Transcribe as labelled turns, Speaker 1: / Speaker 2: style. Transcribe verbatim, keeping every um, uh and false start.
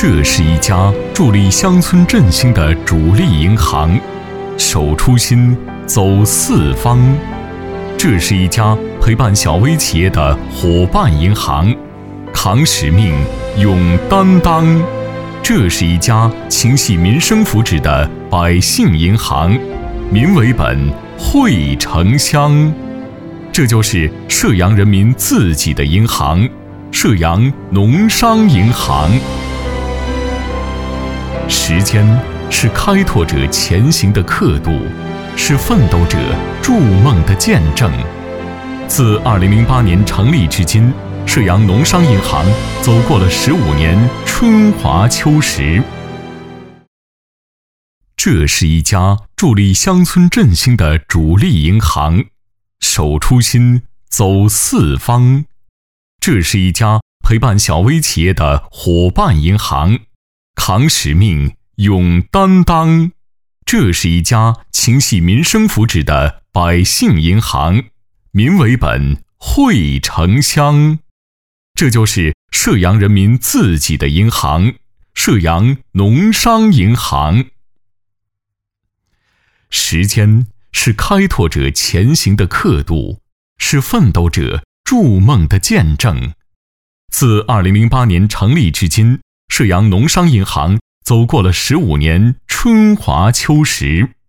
Speaker 1: 这是一家助力乡村振兴的主力银行，守初心，走四方。这是一家陪伴小微企业的伙伴银行，扛使命，勇担当。这是一家情系民生福祉的百姓银行，民为本，惠城乡。这就是射阳人民自己的银行——射阳农商银行。时间是开拓者前行的刻度，是奋斗者筑梦的见证。自二零零八年成立至今，射阳农商银行走过了十五年春华秋实。这是一家助力乡村振兴的主力银行，守初心，走四方。这是一家陪伴小微企业的伙伴银行，扛使命，勇担当。这是一家情系民生福祉的百姓银行，民为本，惠城乡。这就是射阳人民自己的银行——射阳农商银行。时间是开拓者前行的刻度，是奋斗者筑梦的见证。自二零零八年成立至今，射阳农商银行走过了十五年春华秋实。